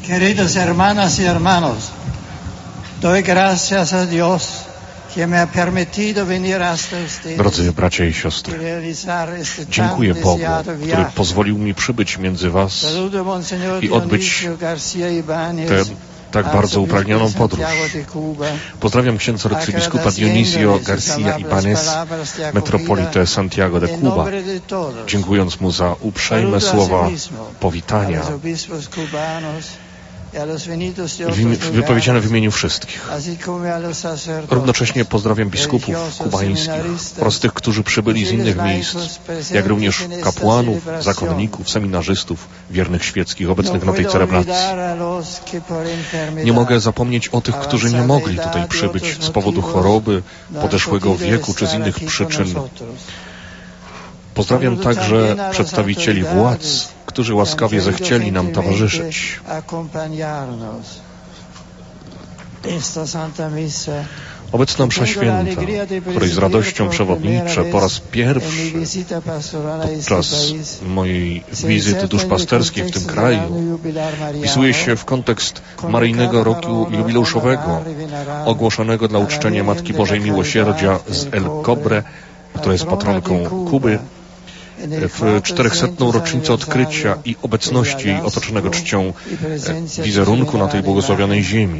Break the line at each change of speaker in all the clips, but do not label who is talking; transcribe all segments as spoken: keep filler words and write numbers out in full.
Queridos hermanas y hermanos, doy gracias a Dios que me ha permitido venir hasta ustedes.
Drodzy bracia i siostry, dziękuję Bogu, który pozwolił mi przybyć między was i odbyć tę tak bardzo upragnioną podróż. Pozdrawiam księdza arcybiskupa Dionisio Garcia Ibanez, metropolitę Santiago de Cuba, dziękując mu za uprzejme słowa powitania wypowiedziane w imieniu wszystkich. Równocześnie pozdrawiam biskupów kubańskich oraz tych, którzy przybyli z innych miejsc, jak również kapłanów, zakonników, seminarzystów, wiernych świeckich obecnych na tej celebracji. Nie mogę zapomnieć o tych, którzy nie mogli tutaj przybyć z powodu choroby, podeszłego wieku czy z innych przyczyn. Pozdrawiam także przedstawicieli władz, którzy łaskawie zechcieli nam towarzyszyć. Obecna msza święta, której z radością przewodniczę po raz pierwszy podczas mojej wizyty duszpasterskiej w tym kraju, wpisuje się w kontekst maryjnego roku jubileuszowego, ogłoszonego dla uczczenia Matki Bożej Miłosierdzia z El Cobre, która jest patronką Kuby, w czterechsetną rocznicę odkrycia i obecności jej otoczonego czcią wizerunku na tej błogosławionej ziemi.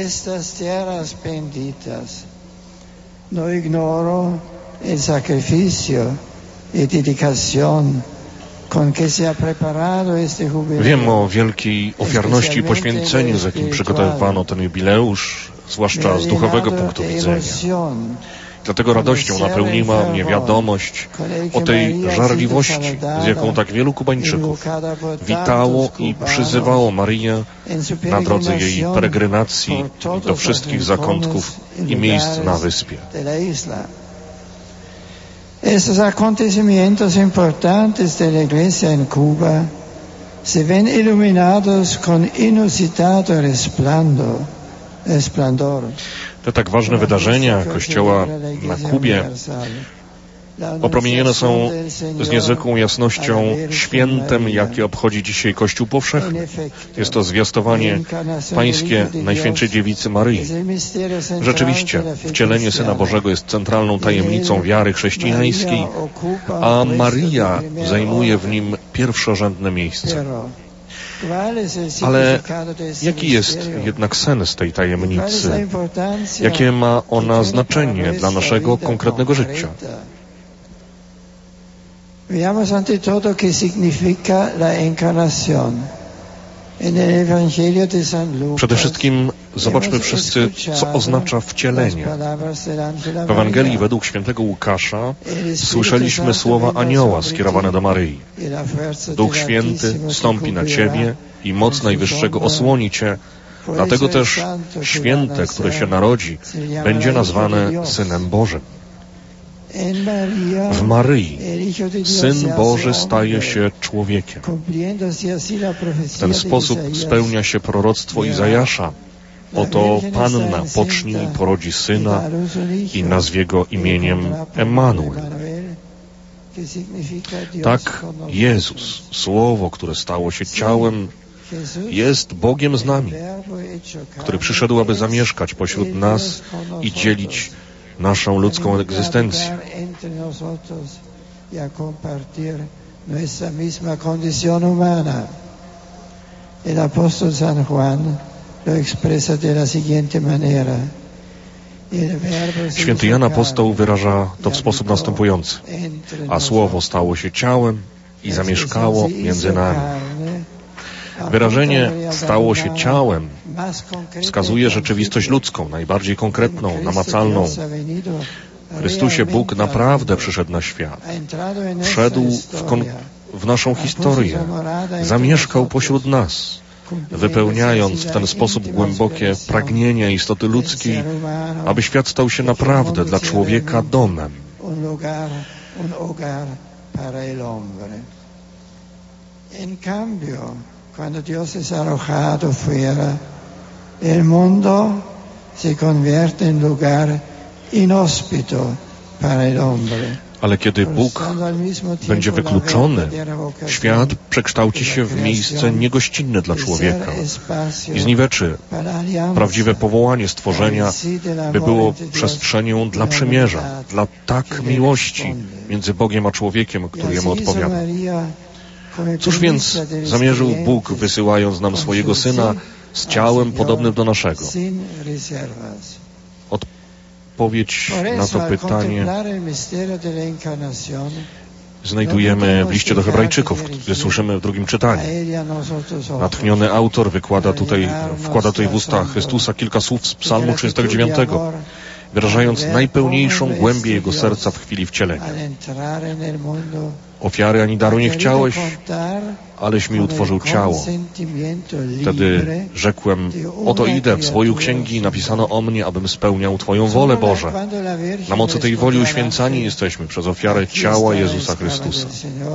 Wiem o wielkiej ofiarności i poświęceniu, z jakim przygotowywano ten jubileusz, zwłaszcza z duchowego punktu widzenia. Dlatego radością napełniła mnie wiadomość o tej żarliwości, z jaką tak wielu Kubańczyków witało i przyzywało Maryję na drodze jej peregrinacji do wszystkich zakątków i miejsc na wyspie.
Estos acontecimientos importantes de la Iglesia en Cuba se ven iluminados con inusitado resplandor. resplandor.
Te tak ważne wydarzenia Kościoła na Kubie opromienione są z niezwykłą jasnością świętem, jakie obchodzi dzisiaj Kościół powszechny. Jest to zwiastowanie pańskie Najświętszej Dziewicy Maryi. Rzeczywiście, wcielenie Syna Bożego jest centralną tajemnicą wiary chrześcijańskiej, a Maryja zajmuje w nim pierwszorzędne miejsce. Ale jaki jest jednak sens tej tajemnicy? Jakie ma ona znaczenie dla naszego konkretnego życia?
Veamos ante todo qué significa la encarnación.
Przede wszystkim zobaczmy wszyscy, co oznacza wcielenie. W Ewangelii według świętego Łukasza słyszeliśmy słowa anioła skierowane do Maryi. Duch Święty stąpi na Ciebie i moc Najwyższego osłoni Cię, dlatego też święte, które się narodzi, będzie nazwane Synem Bożym. W Maryi Syn Boży staje się człowiekiem. W ten sposób spełnia się proroctwo Izajasza. Oto Panna pocznie i porodzi Syna i nazwie Go imieniem Emmanuel. Tak Jezus, Słowo, które stało się ciałem, jest Bogiem z nami, który przyszedł, aby zamieszkać pośród nas i dzielić naszą ludzką egzystencję. El apóstol San Juan lo expresa de la siguiente manera. Święty Jan Apostoł wyraża to w sposób następujący. A Słowo stało się ciałem i zamieszkało między nami. Wyrażenie stało się ciałem wskazuje rzeczywistość ludzką, najbardziej konkretną, namacalną. W Chrystusie Bóg naprawdę przyszedł na świat. Wszedł w, kon- w naszą historię. Zamieszkał pośród nas, wypełniając w ten sposób głębokie pragnienia istoty ludzkiej, aby świat stał się naprawdę dla człowieka domem. Cuando Dios es arrojado fuera, el mundo se convierte en lugar inhóspito para el hombre. Ale kiedy Bóg będzie wykluczony, świat przekształci się w miejsce niegościnne dla człowieka i zniweczy prawdziwe powołanie stworzenia, by było przestrzenią dla przymierza, dla tak miłości między Bogiem a człowiekiem, który Jemu odpowiada. Cóż więc zamierzył Bóg, wysyłając nam swojego Syna z ciałem podobnym do naszego? Odpowiedź na to pytanie znajdujemy w liście do Hebrajczyków, gdy słyszymy w drugim czytaniu. Natchniony autor wykłada tutaj, wkłada tutaj w usta Chrystusa kilka słów z Psalmu trzydziestego dziewiątego, wyrażając najpełniejszą głębię Jego serca w chwili wcielenia. Ofiary ani daru nie chciałeś, aleś mi utworzył ciało. Wtedy rzekłem, oto idę, w swoją księgi napisano o mnie, abym spełniał Twoją wolę, Boże. Na mocy tej woli uświęcani jesteśmy przez ofiarę ciała Jezusa Chrystusa.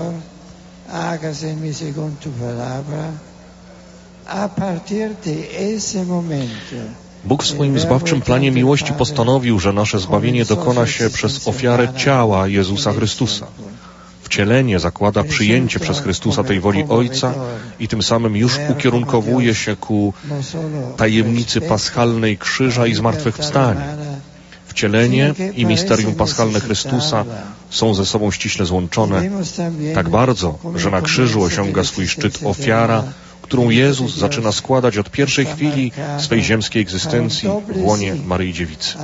Bóg w swoim zbawczym planie miłości postanowił, że nasze zbawienie dokona się przez ofiarę ciała Jezusa Chrystusa. Wcielenie zakłada przyjęcie przez Chrystusa tej woli Ojca i tym samym już ukierunkowuje się ku tajemnicy paschalnej krzyża i zmartwychwstania. Wcielenie i misterium paschalne Chrystusa są ze sobą ściśle złączone, tak bardzo, że na krzyżu osiąga swój szczyt ofiara, którą Jezus zaczyna składać od pierwszej chwili swej ziemskiej egzystencji w łonie Maryi Dziewicy.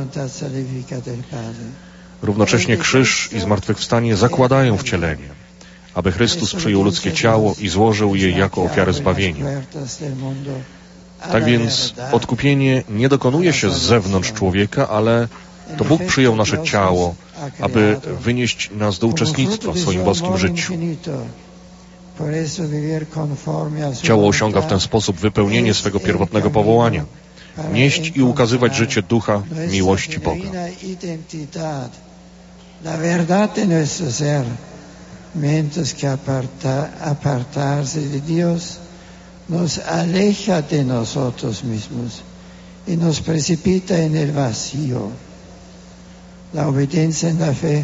Równocześnie krzyż i zmartwychwstanie zakładają wcielenie, aby Chrystus przyjął ludzkie ciało i złożył je jako ofiarę zbawienia. Tak więc odkupienie nie dokonuje się z zewnątrz człowieka, ale to Bóg przyjął nasze ciało, aby wynieść nas do uczestnictwa w swoim boskim życiu. Ciało osiąga w ten sposób wypełnienie swego pierwotnego powołania, nieść i ukazywać życie ducha miłości Boga.
La verdad de nuestro ser, mientras que apartarse de Dios nos aleja de nosotros mismos y nos precipita en el vacío. La obediencia en la fe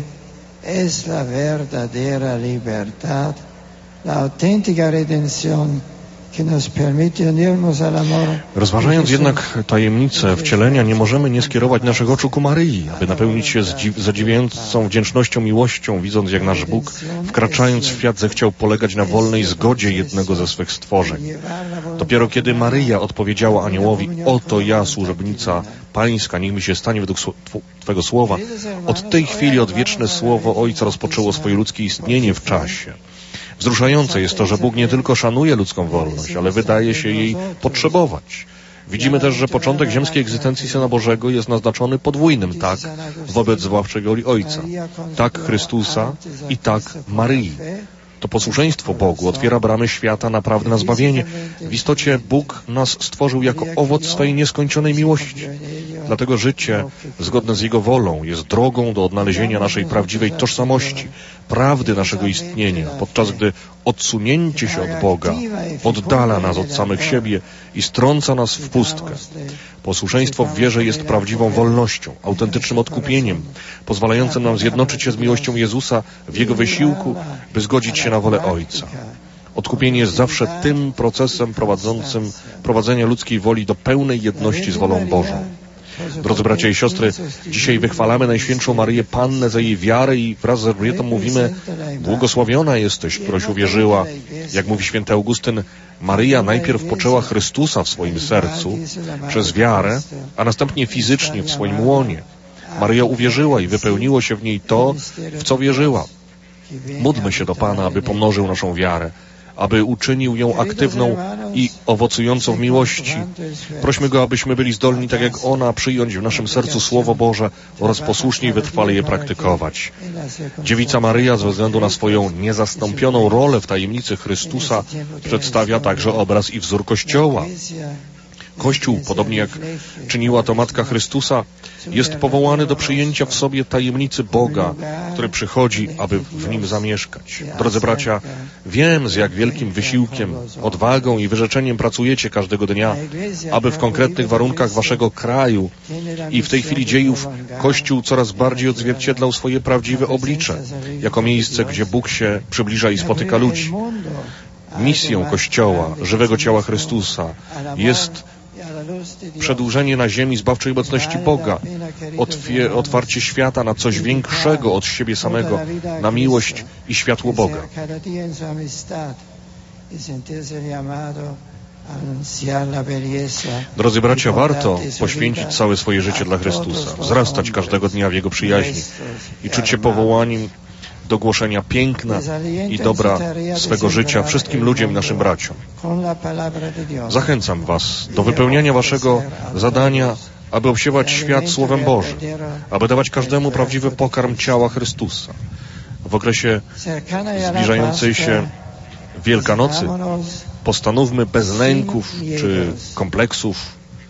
es la verdadera libertad, la auténtica redención que nos permite unirnos al amor.
Rozważając jednak tajemnicę wcielenia, nie możemy nie skierować naszych oczu ku Maryi, aby napełnić się zadziwiającą wdzięcznością, miłością, widząc jak nasz Bóg, wkraczając w świat, zechciał polegać na wolnej zgodzie jednego ze swych stworzeń. Dopiero kiedy Maryja odpowiedziała aniołowi, oto ja, służebnica Pańska, niech mi się stanie według Twego słowa, od tej chwili odwieczne słowo Ojca rozpoczęło swoje ludzkie istnienie w czasie. Wzruszające jest to, że Bóg nie tylko szanuje ludzką wolność, ale wydaje się jej potrzebować. Widzimy też, że początek ziemskiej egzystencji Syna Bożego jest naznaczony podwójnym tak wobec zbawczej woli Ojca, tak Chrystusa i tak Maryi. To posłuszeństwo Bogu otwiera bramy świata naprawdę na zbawienie. W istocie Bóg nas stworzył jako owoc swojej nieskończonej miłości. Dlatego życie, zgodne z Jego wolą, jest drogą do odnalezienia naszej prawdziwej tożsamości, prawdy naszego istnienia, podczas gdy odsunięcie się od Boga oddala nas od samych siebie i strąca nas w pustkę. Posłuszeństwo w wierze jest prawdziwą wolnością, autentycznym odkupieniem, pozwalającym nam zjednoczyć się z miłością Jezusa w Jego wysiłku, by zgodzić się na wolę Ojca. Odkupienie jest zawsze tym procesem prowadzącym prowadzenia ludzkiej woli do pełnej jedności z wolą Bożą. Drodzy bracia i siostry, dzisiaj wychwalamy Najświętszą Maryję Pannę za jej wiarę i wraz z Elżbietą mówimy, błogosławiona jesteś, któraś uwierzyła. Jak mówi święty Augustyn, Maryja najpierw poczęła Chrystusa w swoim sercu przez wiarę, a następnie fizycznie w swoim łonie. Maryja uwierzyła i wypełniło się w niej to, w co wierzyła. Módlmy się do Pana, aby pomnożył naszą wiarę, aby uczynił ją aktywną i owocującą w miłości. Prośmy Go, abyśmy byli zdolni, tak jak ona, przyjąć w naszym sercu Słowo Boże oraz posłusznie i wytrwale je praktykować. Dziewica Maryja, ze względu na swoją niezastąpioną rolę w tajemnicy Chrystusa, przedstawia także obraz i wzór Kościoła. Kościół, podobnie jak czyniła to Matka Chrystusa, jest powołany do przyjęcia w sobie tajemnicy Boga, który przychodzi, aby w nim zamieszkać. Drodzy bracia, wiem, z jak wielkim wysiłkiem, odwagą i wyrzeczeniem pracujecie każdego dnia, aby w konkretnych warunkach waszego kraju i w tej chwili dziejów Kościół coraz bardziej odzwierciedlał swoje prawdziwe oblicze, jako miejsce, gdzie Bóg się przybliża i spotyka ludzi. Misją Kościoła, żywego ciała Chrystusa, jest przedłużenie na ziemi zbawczej obecności Boga, otwie, otwarcie świata na coś większego od siebie samego, na miłość i światło Boga. Drodzy bracia, warto poświęcić całe swoje życie dla Chrystusa, wzrastać każdego dnia w Jego przyjaźni i czuć się powołaniem do głoszenia piękna i dobra swego życia wszystkim ludziom i naszym braciom. Zachęcam was do wypełniania waszego zadania, aby obsiewać świat Słowem Bożym, aby dawać każdemu prawdziwy pokarm ciała Chrystusa. W okresie zbliżającej się Wielkanocy postanówmy bez lęków czy kompleksów,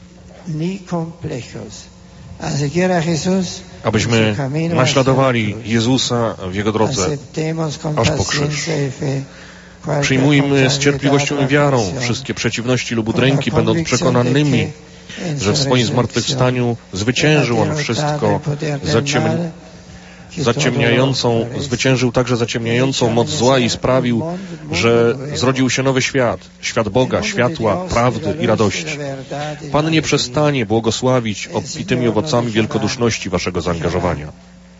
abyśmy naśladowali Jezusa w Jego drodze aż po krzyż. Przyjmujmy z cierpliwością i wiarą wszystkie przeciwności lub udręki, będąc przekonanymi, że w swoim zmartwychwstaniu zwyciężył On wszystko, zaciemni zaciemniającą, zwyciężył także zaciemniającą moc zła i sprawił, że zrodził się nowy świat, świat Boga, światła, prawdy i radości. Pan nie przestanie błogosławić obfitymi owocami wielkoduszności waszego zaangażowania.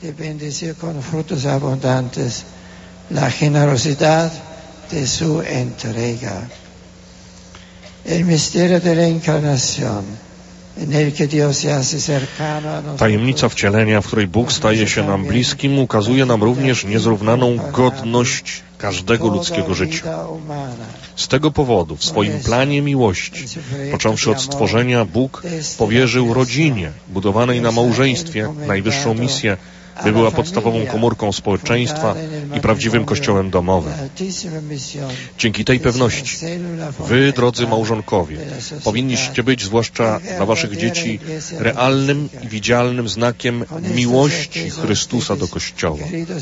La generosidad de su entrega. El misterio de la encarnación.
Tajemnica wcielenia, w której Bóg staje się nam bliskim, ukazuje nam również niezrównaną godność każdego ludzkiego życia. Z tego powodu w swoim planie miłości, począwszy od stworzenia, Bóg powierzył rodzinie, budowanej na małżeństwie, najwyższą misję, by była podstawową komórką społeczeństwa i prawdziwym kościołem domowym. Dzięki tej pewności wy, drodzy małżonkowie, powinniście być, zwłaszcza dla waszych dzieci, realnym i widzialnym znakiem miłości Chrystusa do Kościoła.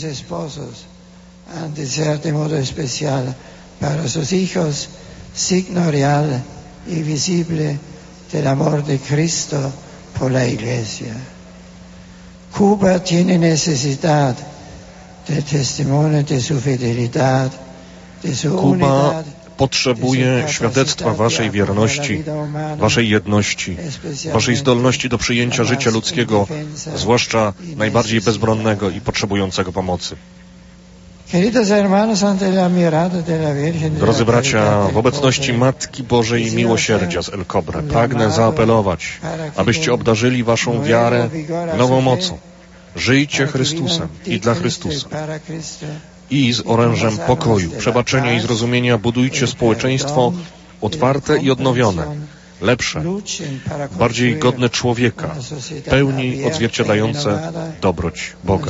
Signo real y visible del amor de Cristo por la Iglesia. Cuba tiene necesidad del testimonio de su fidelidad, de su
Kuba potrzebuje świadectwa waszej wierności, waszej jedności, waszej zdolności do przyjęcia życia ludzkiego, zwłaszcza najbardziej bezbronnego i potrzebującego pomocy. Drodzy bracia, w obecności Matki Bożej Miłosierdzia z El Cobre pragnę zaapelować, abyście obdarzyli waszą wiarę nową mocą. Żyjcie Chrystusem i dla Chrystusa. I z orężem pokoju, przebaczenia i zrozumienia budujcie społeczeństwo otwarte i odnowione, lepsze, bardziej godne człowieka, pełniej odzwierciedlające dobroć Boga.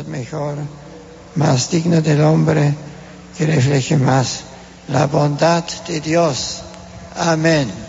Más digna del hombre, que refleje más la bondad de Dios. Amén.